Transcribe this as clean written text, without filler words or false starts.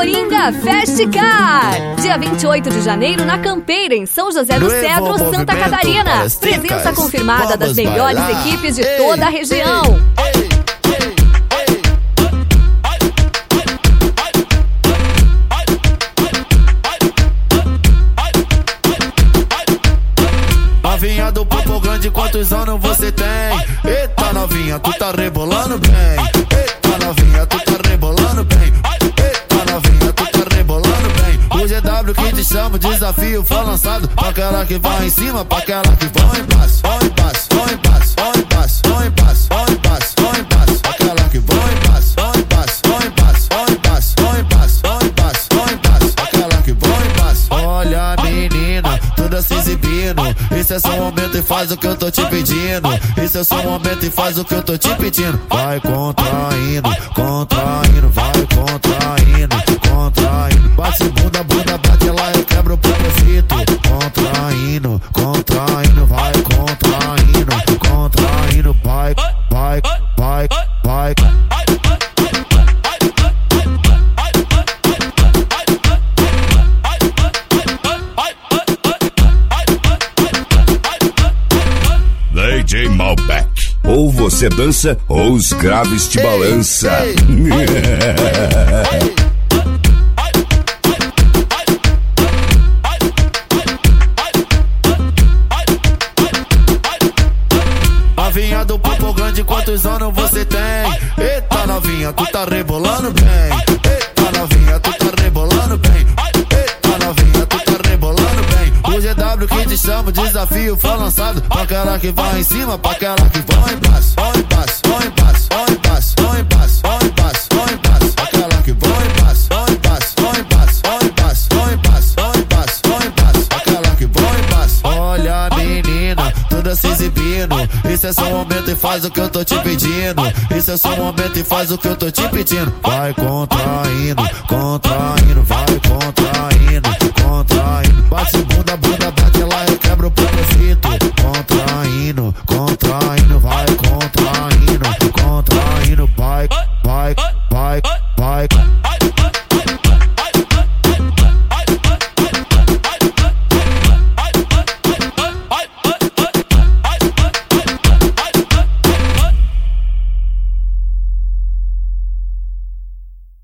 Coringa Fast Car. Dia 28 de janeiro na Campeira, em São José do Cedro, Santa Catarina. Presença confirmada das melhores equipes de toda a região. Novinha do Popo Grande, quantos anos você tem? Eita novinha, tu tá rebolando bem. Eita novinha, tu tá rebolando bem. Eita novinha, tu tá rebolando bem. O GW que te chama, o desafio foi lançado. Pra aquela que vai em cima, pra aquela que vai embaixo. Vai embaixo, vai embaixo, vai embaixo, vai embaixo, vai embaixo, vai embaixo. Aquela que vai embaixo, vai embaixo, vai embaixo, vai embaixo, vai embaixo, vai embaixo, vai embaixo. Aquela que vai embaixo. Olha menina, toda se exibindo. Esse é seu momento e faz o que eu tô te pedindo. Esse é seu momento e faz o que eu tô te pedindo. Vai contraindo, contraindo, vai contraindo, contraindo. Bate bunda, bunda, bate lá, eu quebro o propósito. Contraindo, contraindo, vai contraindo, contraindo, vai, vai, vai, vai. DJ Malbec. Ou você dança, ou os graves te balança. Novinha do Popo Grande, quantos anos você tem? Eita novinha, tu tá rebolando bem. Eita novinha, tu tá rebolando bem. Eita novinha, tu tá rebolando bem. O GW que te chama, o desafio foi lançado. Pra aquela que vai em cima, pra aquela que vai embaixo. Vai embaixo, vai embaixo, vai embaixo, vai embaixo, vai embaixo, vai embaixo. Aquela que vai embaixo, vai embaixo, vai embaixo, vai embaixo, vai embaixo, vai embaixo, vai embaixo. Aquela que vai embaixo. Olha menina, toda se exibindo. Esse é seu momento e faz o que eu tô te pedindo. Esse é seu momento e faz o que eu tô te pedindo. Vai contraindo, contraindo, vai contraindo, contraindo. Bate bunda, bunda, bate lá, eu quebro o propósito. Contraindo, contraindo, vai